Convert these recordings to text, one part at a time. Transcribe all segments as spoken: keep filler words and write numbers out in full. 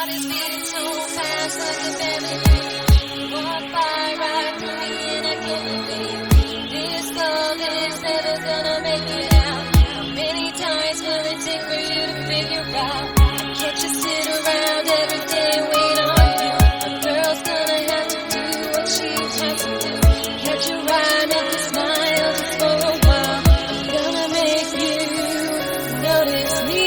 heart is beating so fast like a memory. Walk by right through me and I can't believe this love is never gonna make it out. How many times will it take for you to figure out? Can't you sit around every day and wait on you? A girl's gonna have to do what she has to do. Can't you rhyme up a smile just for a while? I'm gonna make you notice me.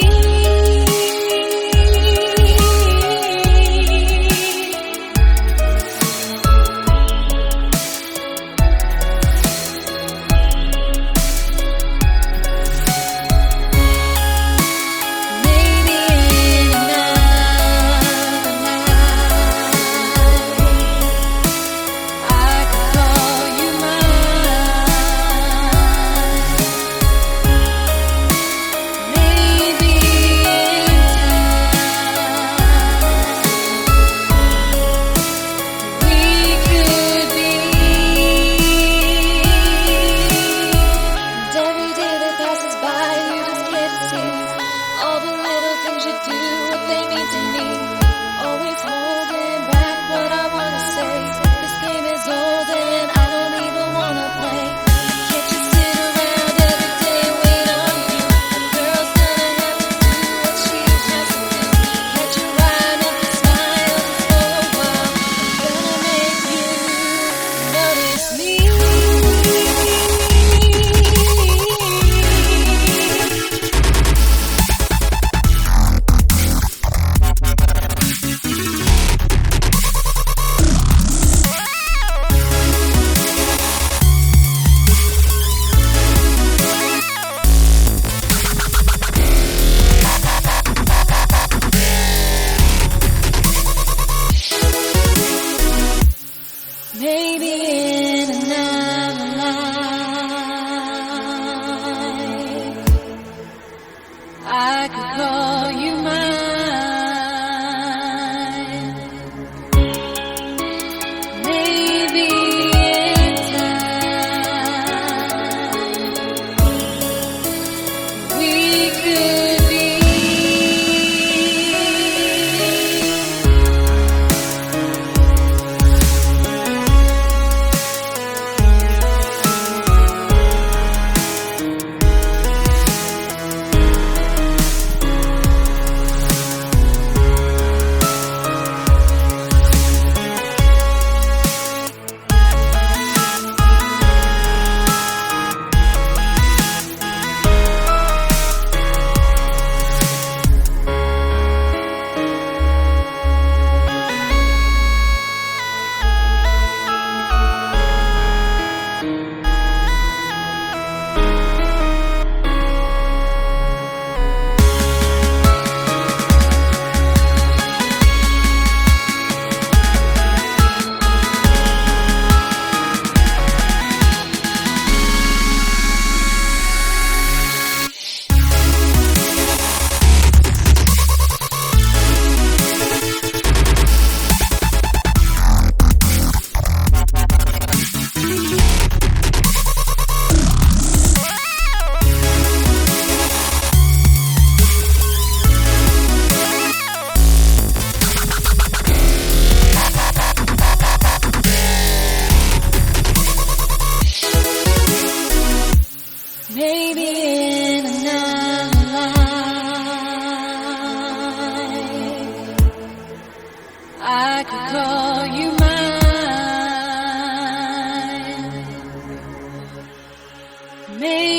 Maybe in another life I could call you mine. Maybe in time we could be. Maybe in another life I could call you mine. Maybe